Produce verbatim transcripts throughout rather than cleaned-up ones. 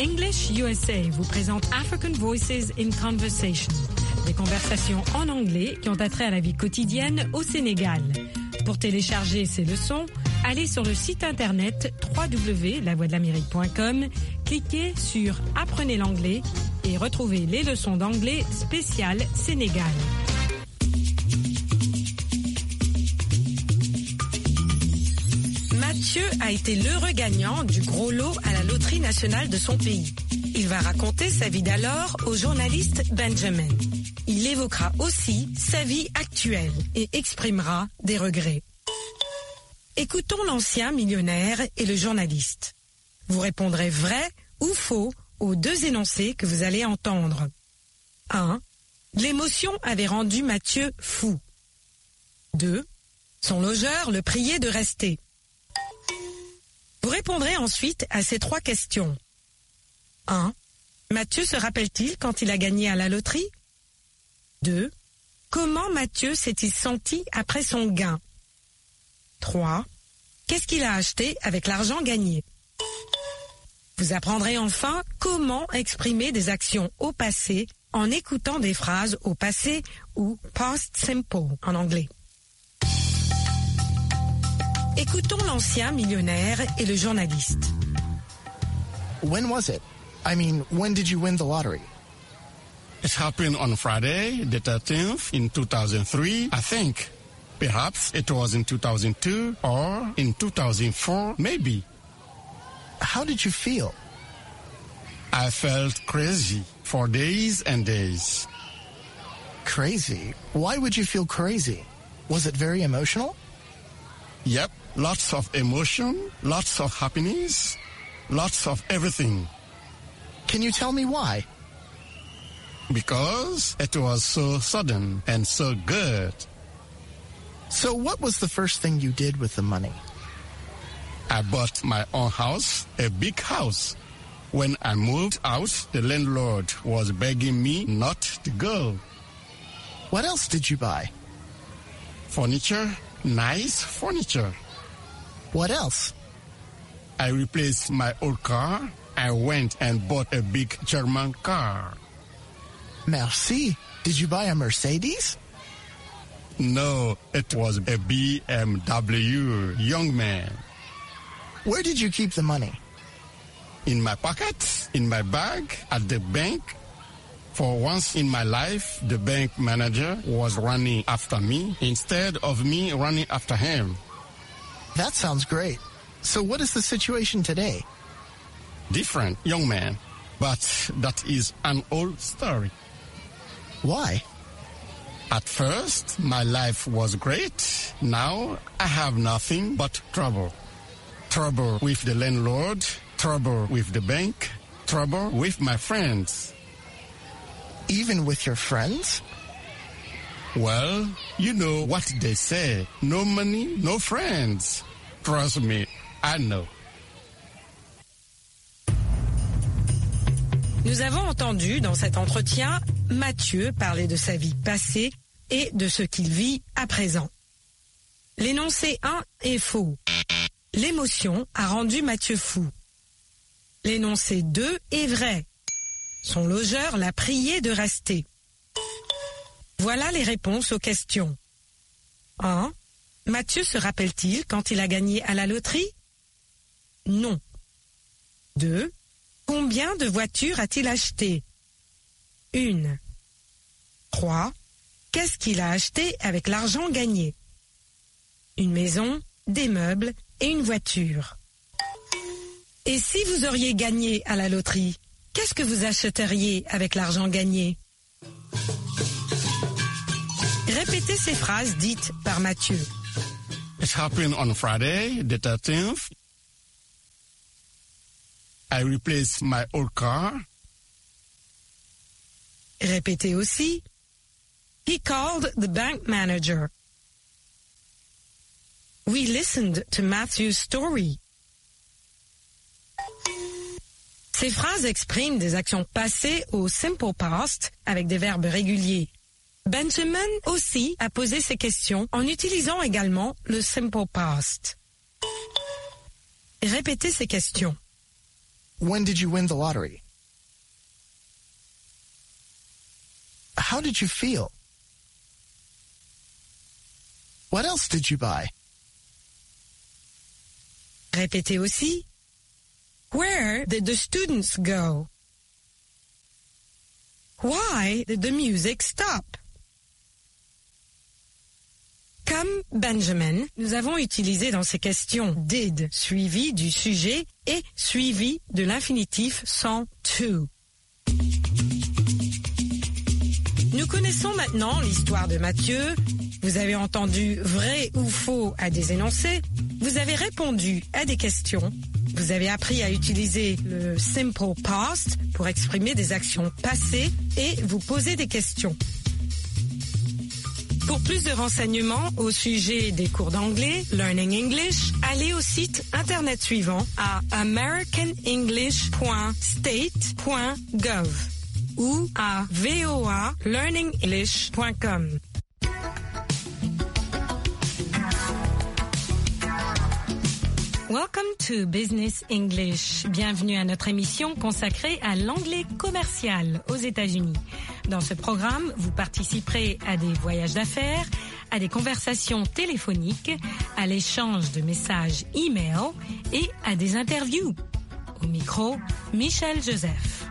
English U S A vous présente African Voices in Conversation, des conversations en anglais qui ont attrait à la vie quotidienne au Sénégal. Pour télécharger ces leçons, allez sur le site internet w w w point la voix de l'amérique point com, cliquez sur Apprenez l'anglais et retrouvez les leçons d'anglais spéciales Sénégal. Mathieu a été l'heureux gagnant du gros lot à la loterie nationale de son pays. Il va raconter sa vie d'alors au journaliste Benjamin. Il évoquera aussi sa vie actuelle et exprimera des regrets. Écoutons l'ancien millionnaire et le journaliste. Vous répondrez vrai ou faux aux deux énoncés que vous allez entendre. un. L'émotion avait rendu Mathieu fou. deux. Son logeur le priait de rester. Vous répondrez ensuite à ces trois questions. un. Mathieu se rappelle-t-il quand il a gagné à la loterie? deux. Comment Mathieu s'est-il senti après son gain? trois. Qu'est-ce qu'il a acheté avec l'argent gagné? Vous apprendrez enfin comment exprimer des actions au passé en écoutant des phrases au passé ou past simple en anglais. Écoutons l'ancien millionnaire et le journaliste. When was it? I mean, when did you win the lottery? It happened on Friday, the thirteenth, in two thousand three, I think. Perhaps it was in two thousand two or in two thousand four, maybe. How did you feel? I felt crazy for days and days. Crazy? Why would you feel crazy? Was it very emotional? Yep, lots of emotion, lots of happiness, lots of everything. Can you tell me why? Because it was so sudden and so good. So what was the first thing you did with the money? I bought my own house, a big house. When I moved out, the landlord was begging me not to go. What else did you buy? Furniture, nice furniture. What else? I replaced my old car. I went and bought a big German car. Merci. Did you buy a Mercedes? No, it was a B M W, young man. Where did you keep the money? In my pocket, in my bag, at the bank. For once in my life, the bank manager was running after me instead of me running after him. That sounds great. So what is the situation today? Different, young man. But that is an old story. Why? At first, my life was great. Now, I have nothing but trouble. Trouble with the landlord, trouble with the bank, trouble with my friends. Even with your friends? Well, you know what they say. No money, no friends. Trust me, I know. Nous avons entendu dans cet entretien Mathieu parler de sa vie passée et de ce qu'il vit à présent. L'énoncé un est faux. L'émotion a rendu Mathieu fou. L'énoncé deux est vrai. Son logeur l'a prié de rester. Voilà les réponses aux questions. un. Mathieu se rappelle-t-il quand il a gagné à la loterie? Non. deux. Combien de voitures a-t-il acheté? Une. trois. Qu'est-ce qu'il a acheté avec l'argent gagné? Une maison, des meubles et une voiture. Et si vous auriez gagné à la loterie, qu'est-ce que vous achèteriez avec l'argent gagné? Répétez ces phrases dites par Mathieu. It happened on Friday, the thirteenth. I replaced my old car. Répétez aussi. He called the bank manager. We listened to Matthew's story. Ces phrases expriment des actions passées au simple past avec des verbes réguliers. Benjamin aussi a posé ces questions en utilisant également le simple past. Répétez ces questions. When did you win the lottery? How did you feel? What else did you buy? Répétez aussi. Where did the students go? Why did the music stop? Comme Benjamin, nous avons utilisé dans ces questions did suivi du sujet et suivi de l'infinitif sans to. Nous connaissons maintenant l'histoire de Mathieu. Vous avez entendu vrai ou faux à des énoncés. Vous avez répondu à des questions. Vous avez appris à utiliser le simple past pour exprimer des actions passées et vous poser des questions. Pour plus de renseignements au sujet des cours d'anglais, Learning English, allez au site internet suivant à american english point state point gov ou à voa learning english point com. Welcome to Business English. Bienvenue à notre émission consacrée à l'anglais commercial aux États-Unis. Dans ce programme, vous participerez à des voyages d'affaires, à des conversations téléphoniques, à l'échange de messages e-mail et à des interviews. Au micro, Michel Joseph.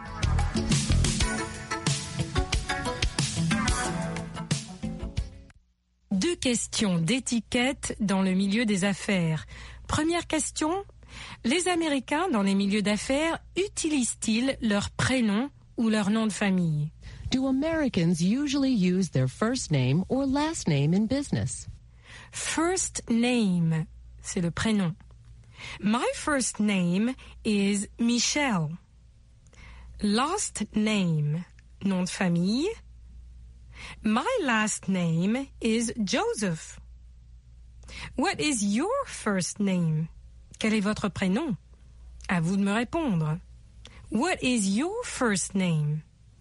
Deux questions d'étiquette dans le milieu des affaires. Première question, les Américains dans les milieux d'affaires utilisent-ils leur prénom ou leur nom de famille? Do Americans usually use their first name or last name in business? First name, c'est le prénom. My first name is Michelle. Last name, nom de famille. My last name is Joseph. What is your first name? Quel est votre prénom? À vous de me répondre. What is your first name?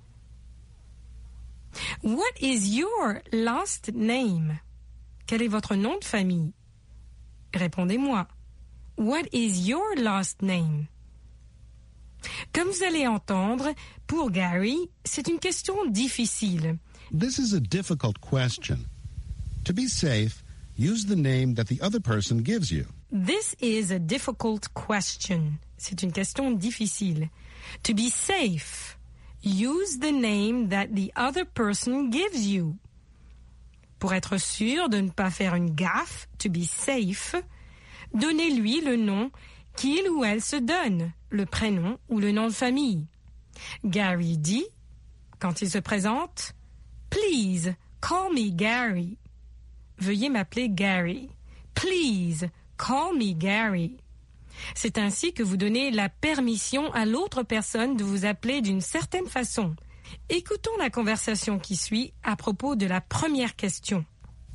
What is your last name? Quel est votre nom de famille? Répondez-moi. What is your last name? Comme vous allez entendre, pour Gary, c'est une question difficile. This is a difficult question. To be safe, use the name that the other person gives you. This is a difficult question. C'est une question difficile. To be safe, use the name that the other person gives you. Pour être sûr de ne pas faire une gaffe, to be safe, donnez-lui le nom qu'il ou elle se donne, le prénom ou le nom de famille. Gary dit, quand il se présente, Please, call me Gary. Veuillez m'appeler Gary. Please, call me Gary. C'est ainsi que vous donnez la permission à l'autre personne de vous appeler d'une certaine façon. Écoutons la conversation qui suit à propos de la première question.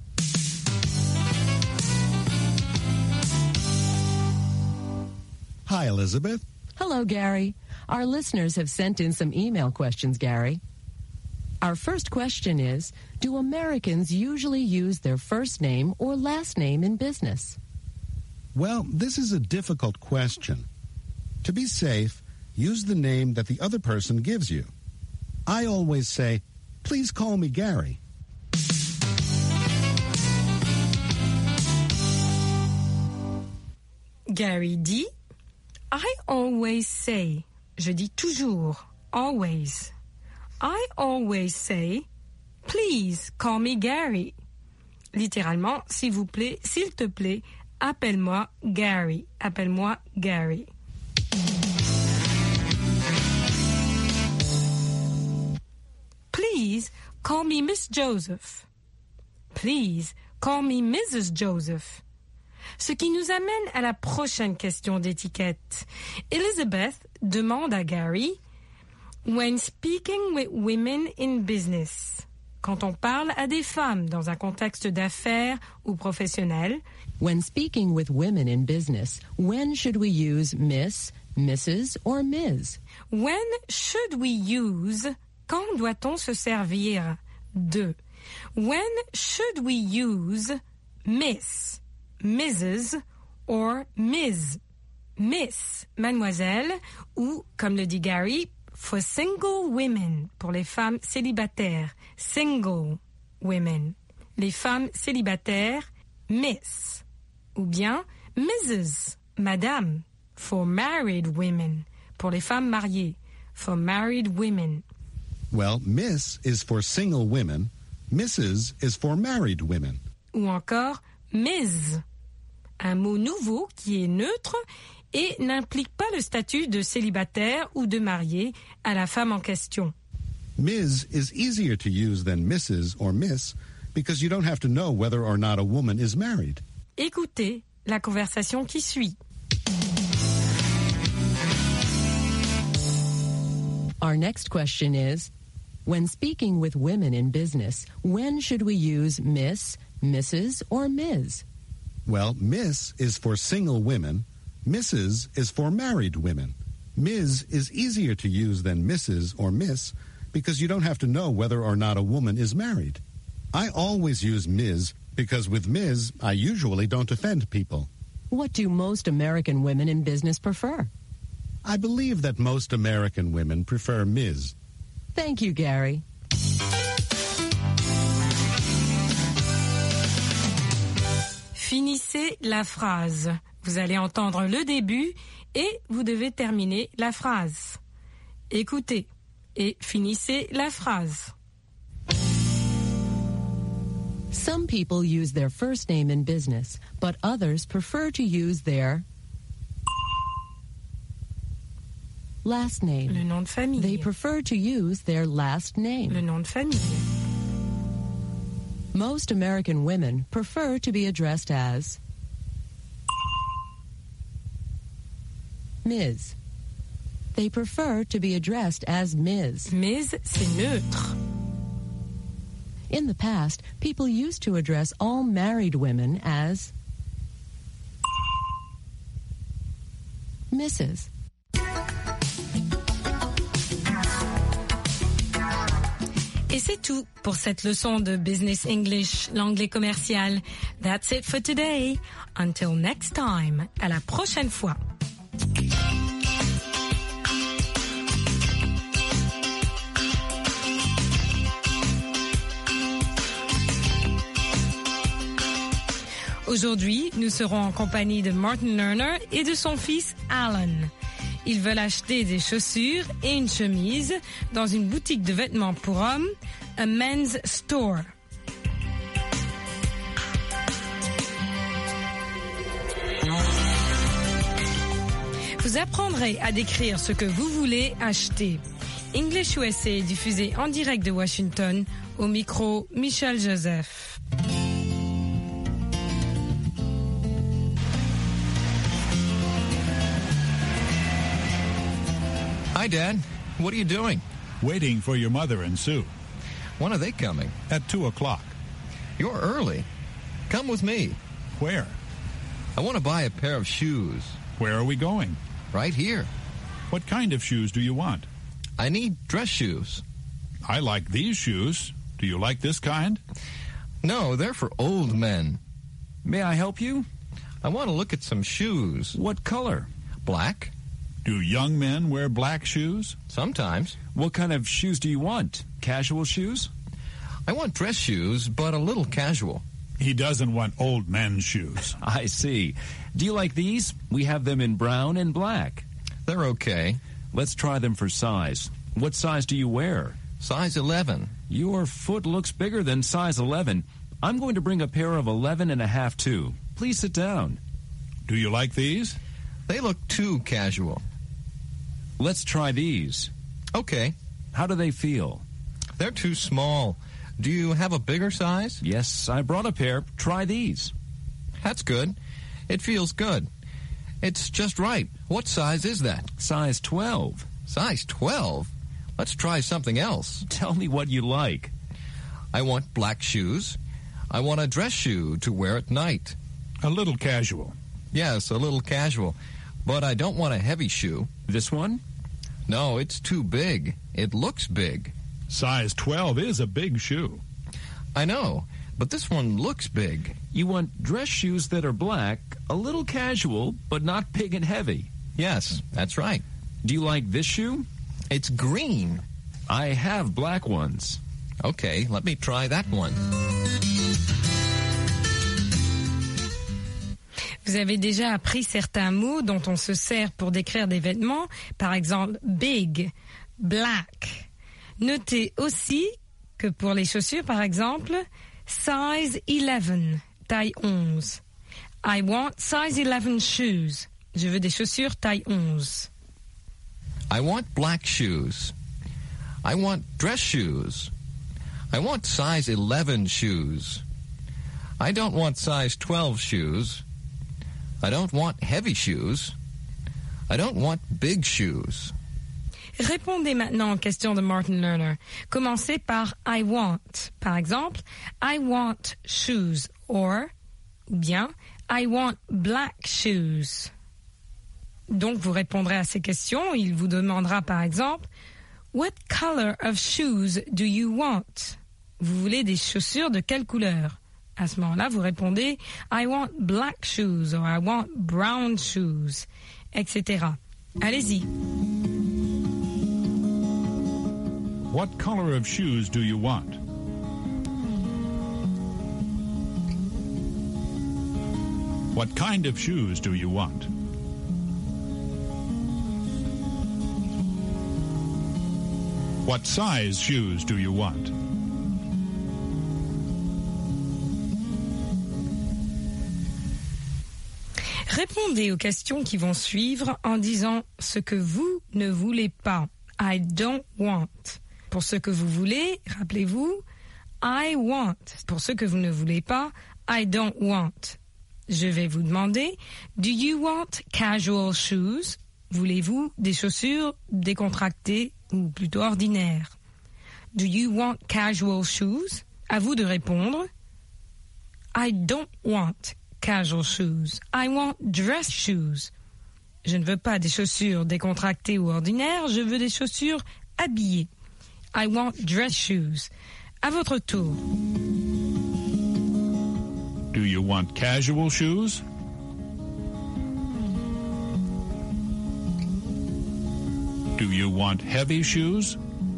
Hi, Elizabeth. Hello, Gary. Our listeners have sent in some email questions, Gary. Our first question is, do Americans usually use their first name or last name in business? Well, this is a difficult question. To be safe, use the name that the other person gives you. I always say, please call me Gary. Gary dit, I always say, je dis toujours, always. I always say, please call me Gary. Littéralement, s'il vous plaît, s'il te plaît, appelle-moi Gary. Appelle-moi Gary. Please call me Miss Joseph. Please call me Missus Joseph. Ce qui nous amène à la prochaine question d'étiquette. Elizabeth demande à Gary, when speaking with women in business, quand on parle à des femmes dans un contexte d'affaires ou professionnel, when speaking with women in business, when should we use Miss, Missus or Miz? When should we use, quand doit-on se servir de? When should we use Miss, Missus or Miz? Miss, mademoiselle, ou, comme le dit Gary, for single women, pour les femmes célibataires. Single women. Les femmes célibataires, Miss. Ou bien Missus, madame, for married women, pour les femmes mariées. For married women. Well, Miss is for single women. Missus is for married women. Ou encore Miz, un mot nouveau qui est neutre et n'implique pas le statut de célibataire ou de marié à la femme en question. Miz is easier to use than Missus or Miss because you don't have to know whether or not a woman is married. Écoutez la conversation qui suit. Our next question is, when speaking with women in business, when should we use Miss, Missus, or Miz? Well, Miss is for single women. Missus is for married women. Miz is easier to use than Missus or Miss because you don't have to know whether or not a woman is married. I always use Miz because with Miz, I usually don't offend people. What do most American women in business prefer? I believe that most American women prefer Miz. Thank you, Gary. Finissez la phrase. Vous allez entendre le début et vous devez terminer la phrase. Écoutez et finissez la phrase. Some people use their first name in business, but others prefer to use their last name. Le nom de famille. They prefer to use their last name. Le nom de famille. Most American women prefer to be addressed as Miz. They prefer to be addressed as Miz. Miz, c'est neutre. In the past, people used to address all married women as Missus Et c'est tout pour cette leçon de Business English, l'anglais commercial. That's it for today. Until next time. À la prochaine fois. Aujourd'hui, nous serons en compagnie de Martin Lerner et de son fils Alan. Ils veulent acheter des chaussures et une chemise dans une boutique de vêtements pour hommes, a men's store. Vous apprendrez à décrire ce que vous voulez acheter. English U S A est diffusé en direct de Washington, au micro Michel Joseph. Hi, Dad. What are you doing? Waiting for your mother and Sue. When are they coming? At two o'clock. You're early. Come with me. Where? I want to buy a pair of shoes. Where are we going? Right here. What kind of shoes do you want? I need dress shoes. I like these shoes. Do you like this kind? No, they're for old men. May I help you? I want to look at some shoes. What color? Black. Do young men wear black shoes? Sometimes. What kind of shoes do you want? Casual shoes? I want dress shoes, but a little casual. He doesn't want old men's shoes. I see. Do you like these? We have them in brown and black. They're okay. Let's try them for size. What size do you wear? Size eleven. Your foot looks bigger than size eleven. I'm going to bring a pair of eleven and a half too. Please sit down. Do you like these? They look too casual. Let's try these. Okay. How do they feel? They're too small. Do you have a bigger size? Yes, I brought a pair. Try these. That's good. It feels good. It's just right. What size is that? Size twelve. Size twelve? Let's try something else. Tell me what you like. I want black shoes. I want a dress shoe to wear at night. A little casual. Yes, a little casual. But I don't want a heavy shoe. This one? No, it's too big. It looks big. Size twelve is a big shoe. I know, but this one looks big. You want dress shoes that are black, a little casual, but not big and heavy. Yes, that's right. Do you like this shoe? It's green. I have black ones. Okay, let me try that one. Vous avez déjà appris certains mots dont on se sert pour décrire des vêtements, par exemple big, black. Notez aussi que pour les chaussures, par exemple, size eleven, taille onze. I want size eleven shoes. Je veux des chaussures taille onze. I want black shoes. I want dress shoes. I want size eleven shoes. I don't want size twelve shoes. I don't want heavy shoes. I don't want big shoes. Répondez maintenant aux questions de Martin Lerner. Commencez par I want. Par exemple, I want shoes. Or, ou bien, I want black shoes. Donc, vous répondrez à ces questions. Il vous demandera par exemple, What color of shoes do you want? Vous voulez des chaussures de quelle couleur? À ce moment-là, vous répondez I want black shoes or I want brown shoes, et cetera. Allez-y. What color of shoes do you want? What kind of shoes do you want? What size shoes do you want? Répondez aux questions qui vont suivre en disant ce que vous ne voulez pas. I don't want. Pour ce que vous voulez, rappelez-vous, I want. Pour ce que vous ne voulez pas, I don't want. Je vais vous demander, do you want casual shoes? Voulez-vous des chaussures décontractées ou plutôt ordinaires? Do you want casual shoes? À vous de répondre. I don't want casual shoes. I want dress shoes. Je ne veux pas des chaussures décontractées ou ordinaires, je veux des chaussures habillées. I want dress shoes. À votre tour. Do you want casual shoes? Do you want heavy shoes?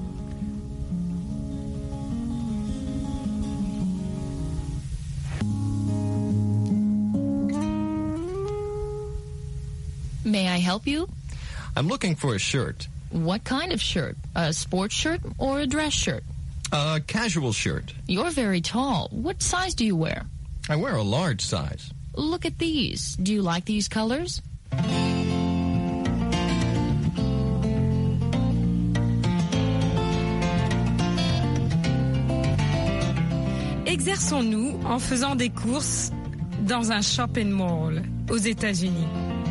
May I help you? I'm looking for a shirt. What kind of shirt? A sports shirt or a dress shirt? A casual shirt. You're very tall. What size do you wear? I wear a large size. Look at these. Do you like these colors? Exerçons-nous en faisant des courses dans un shopping mall aux États-Unis.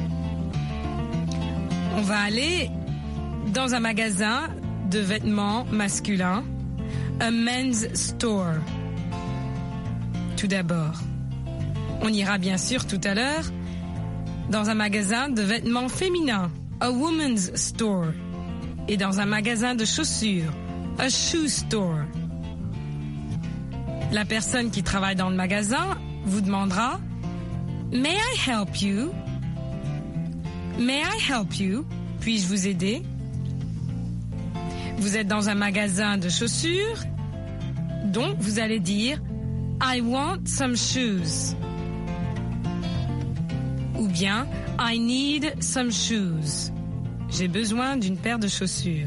On va aller dans un magasin de vêtements masculins, a men's store. Tout d'abord, on ira bien sûr tout à l'heure dans un magasin de vêtements féminins, a woman's store, et dans un magasin de chaussures, a shoe store. La personne qui travaille dans le magasin vous demandera « May I help you? May I help you? Puis-je vous aider? » Vous êtes dans un magasin de chaussures, donc vous allez dire « I want some shoes » ou bien « I need some shoes ». J'ai besoin d'une paire de chaussures.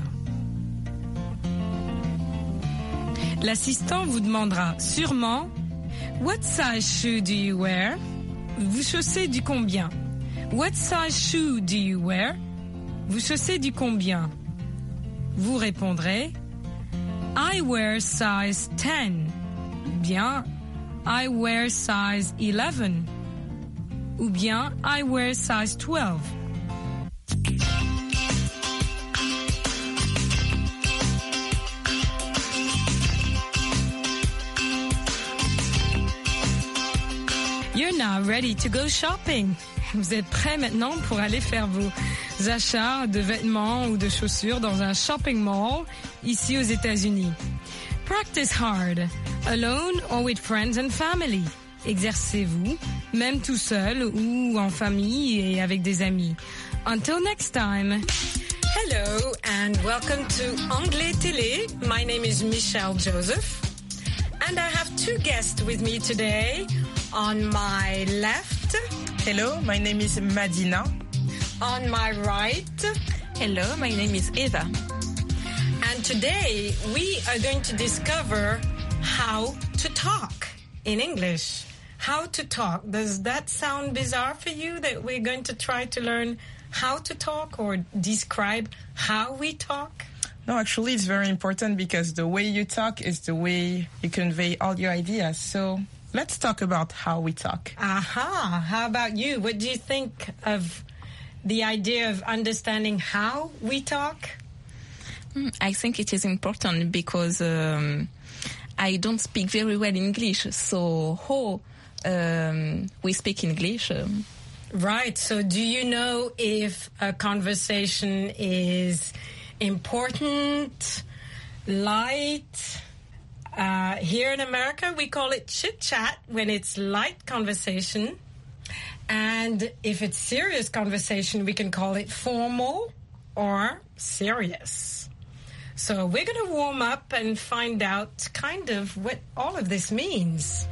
L'assistant vous demandera sûrement « What size shoe do you wear? » Vous chaussez du combien? « What size shoe do you wear? » Vous chaussez du combien? Vous répondrez « I wear size ten » ou bien « I wear size eleven » ou bien « I wear size twelve ». You're now ready to go shopping. Vous êtes prêts maintenant pour aller faire vos achats de vêtements ou de chaussures dans un shopping mall ici aux États-Unis. Practice hard. alone or with friends and family? Exercez-vous, même tout seul ou en famille et avec des amis. Until next time. Hello and welcome to Anglais Télé. My name is Michelle Joseph. And I have two guests with me today. On my left. Hello, my name is Madina. On my right. Hello, my name is Eva. And today we are going to discover how to talk in English. How to talk. Does that sound bizarre for you that we're going to try to learn how to talk or describe how we talk? No, actually it's very important because the way you talk is the way you convey all your ideas. So let's talk about how we talk. Aha. How about you? What do you think of the idea of understanding how we talk? I think it is important because um, I don't speak very well English. So how um, we speak English? Um, right. So do you know if a conversation is important, light? Uh, here in America, we call it chit-chat when it's light conversation. And if it's serious conversation, we can call it formal or serious. So we're going to warm up and find out kind of what all of this means.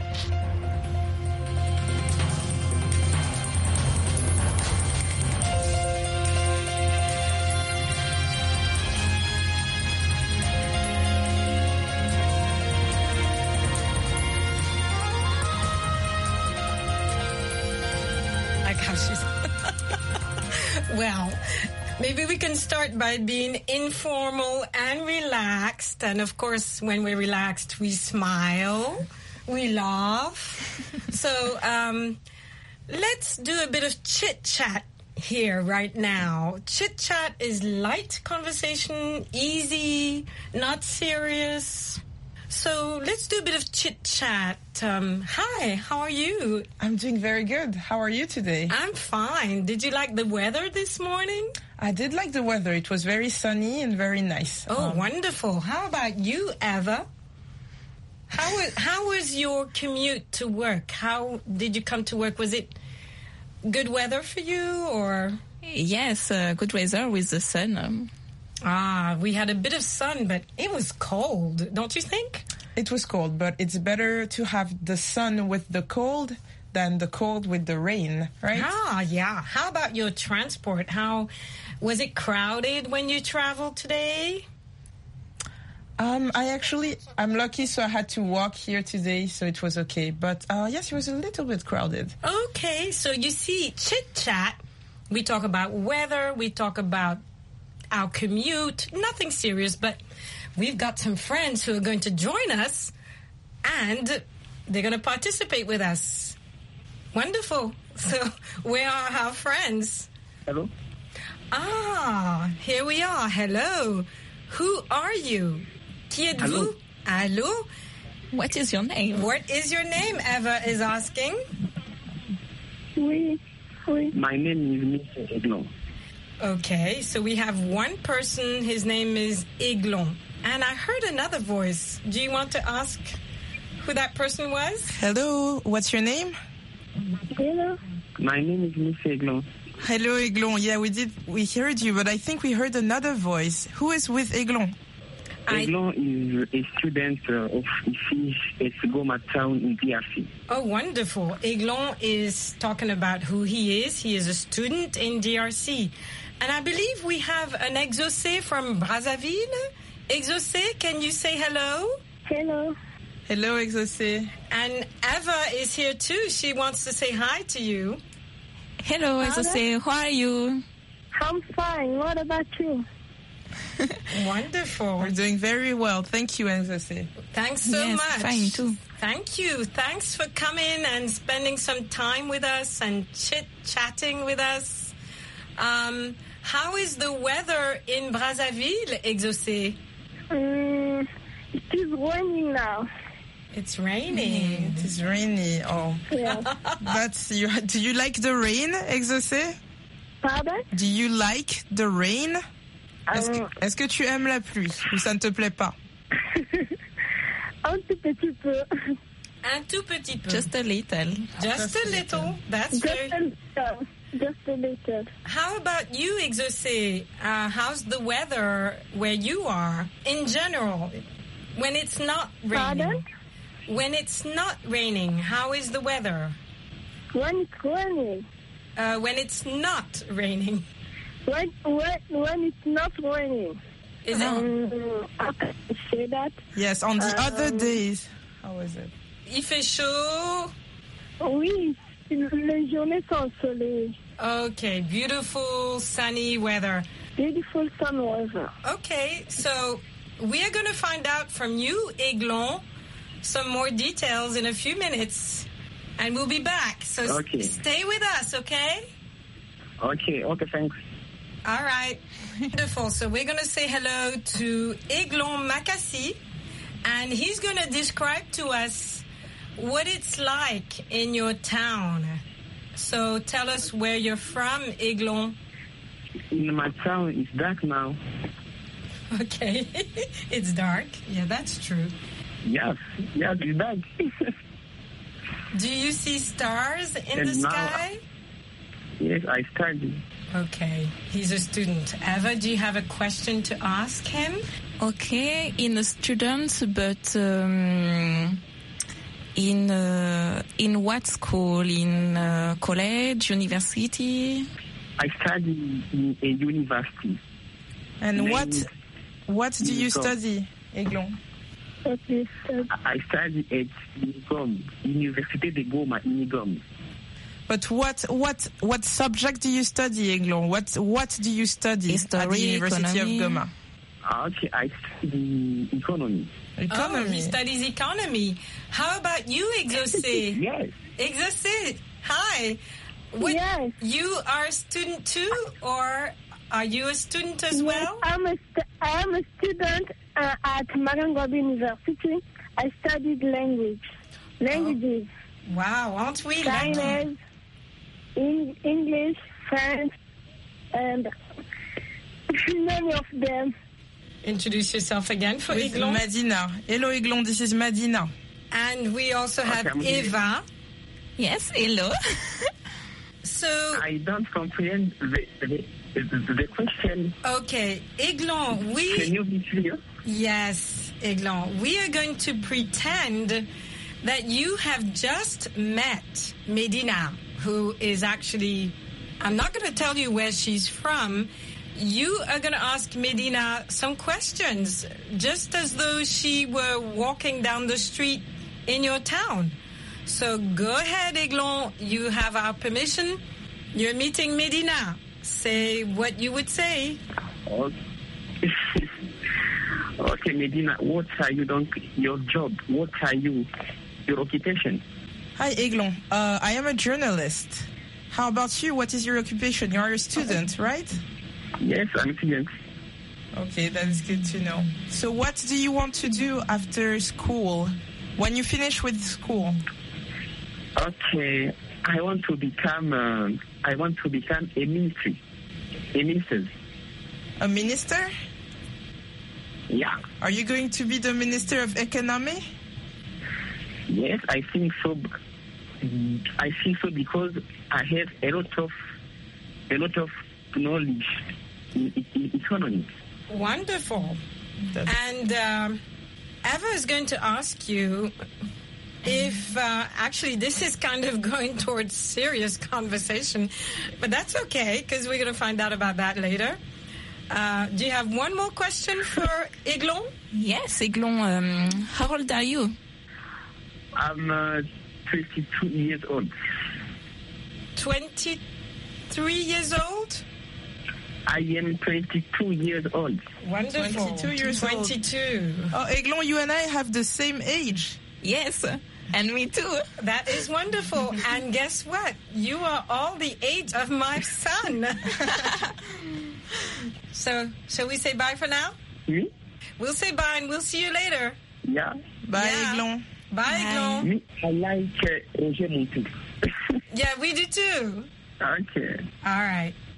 Well, maybe we can start by being informal and relaxed. And of course, when we're relaxed, we smile, we laugh. So um, let's do a bit of chit-chat here right now. Chit-chat is light conversation, easy, not serious. So let's do a bit of chit-chat. Um, hi, how are you? I'm doing very good. How are you today? I'm fine. Did you like the weather this morning? I did like the weather. It was very sunny and very nice. Oh, um, wonderful. How about you, Eva? How was, how was your commute to work? How did you come to work? Was it good weather for you or? Yes, uh, good weather with the sun. Um. Ah, we had a bit of sun, but it was cold, don't you think? It was cold, but it's better to have the sun with the cold than the cold with the rain, right? Ah, yeah. How about your transport? How was it crowded when you traveled today? Um, I actually, I'm lucky, so I had to walk here today, so it was okay. But uh, yes, it was a little bit crowded. Okay, so you see, chit-chat, we talk about weather, we talk about our commute, nothing serious, but we've got some friends who are going to join us and they're going to participate with us. Wonderful. So where are our friends? Hello. Ah, here we are. Hello. Who are you? Qui êtes-vous? Allô? What is your name? What is your name? Eva is asking. Oui. Oui. My name is Mister Eglon. Okay, so we have one person, his name is Eglon. And I heard another voice. Do you want to ask who that person was? Hello, what's your name? Hello. My name is Mister Eglon. Hello, Eglon. Yeah, we did, we heard you, but I think we heard another voice. Who is with Eglon? Eglon is a student uh, of ici at Goma town in D R C. Oh, wonderful. Eglon is talking about who he is. He is a student in D R C. And I believe we have an Exaucé from Brazzaville. Exaucé, can you say hello? Hello. Hello, Exaucé. And Eva is here too. She wants to say hi to you. Hello, Exaucé. How are you? I'm fine. What about you? Wonderful. We're doing very well. Thank you, Exaucé. Thanks so yes, much. Fine too. Thank you. Thanks for coming and spending some time with us and chit-chatting with us. Um, how is the weather in Brazzaville, Exaucé? Um, it is raining now. It's raining. Mm, it is rainy. Oh, yeah. That's you. Do you like the rain, Exaucé? Pardon? Do you like the rain? Est-ce que, Um, est-ce que tu aimes la pluie ou ça ne te plaît pas? Un tout petit peu. Un tout petit peu. Just a little. Just a little. That's Just very... a little. Just a little. How about you, Exaucé? Uh, how's the weather where you are in general? When it's not raining. Pardon? When it's not raining, how is the weather? When it's raining. Uh, when it's not raining. When, when, when it's not raining. Is it? Um, how can I say that? Yes, on the Um, other days. How is it? Il fait chaud. Oui, les journées sont ensoleillées. Okay, beautiful sunny weather. Beautiful sun weather. Okay, so we are going to find out from you, Aiglon, some more details in a few minutes. And we'll be back. So Okay. s- stay with us, okay? Okay, okay, thanks. All right. Wonderful. So we're going to say hello to Aiglon Makassi, and he's going to describe to us what it's like in your town. So tell us where you're from, Aiglon. In my town, it's dark now. Okay. It's dark. Yeah, that's true. Yes, yes, it's dark. Do you see stars in And the now- sky? Yes, I study. Okay. He's a student. Eva, do you have a question to ask him? Okay, in a student, but um, in uh, in what school? In uh, college, university? I study in a university. And what Name what do you Nikom. study, Aiglon? What is that? I study at Nigom, Université de Goma, in Nigom. But what what what subject do you study, Aiglon? What what do you study at the History, University economy. of Goma? Ah, okay, I study economy. Oh, Economy. he studies economy. How about you, Exaucé? Yes. Exaucé, hi. What, Yes. You are a student too, or are you a student as Yes, well? I'm a st- I am a student uh, at Marangobi University. I studied language. Languages. Wow, aren't we lucky? Chinese, in- English, French, and many of them. Introduce yourself again for With Aiglon. Madina. Hello, Aiglon. This is Madina. And we also have Okay, I'm here. Eva. Yes, hello. So, I don't comprehend the, the, the, the question. okay, Aiglon, Can we... you be clear? Yes, Aiglon, we are going to pretend that you have just met Medina, who is actually... I'm not going to tell you where she's from. You are going to ask Medina some questions, just as though she were walking down the street in your town. So go ahead, Aiglon. You have our permission. You're meeting Medina. Say what you would say. Okay. Okay, Medina, what are you doing? Your job? What are you? Your occupation? Hi, Aiglon. Uh, I am a journalist. How about you? What is your occupation? You are a student, right? Yes, I'm a student. Okay, that is good to know. So what do you want to do after school? When you finish with school? Okay, I want to become. Uh, I want to become a ministry, a minister. A minister? Yeah. Are you going to be the Minister of Economy? Yes, I think so. I think so because I have a lot of a lot of knowledge in, in economy. Wonderful. And um, Eva is going to ask you if, uh, actually, this is kind of going towards serious conversation, but that's okay because we're going to find out about that later. Uh, do you have one more question for Aiglon? Yes, Aiglon, um, how old are you? I'm uh, twenty-two years old. twenty-three years old? I am twenty-two years old. Wonderful. twenty-two years old. twenty-two. Oh, Aiglon, you and I have the same age. Yes, and me too. That is wonderful. And guess what? You are all the age of my son. So, shall we say bye for now? Oui? We'll say bye and we'll see you later. Yeah. Bye, Yeah. Aiglon. Bye, Aiglon. Oui, I like uh, Roger Montou. Yeah, we do too. Okay. All right.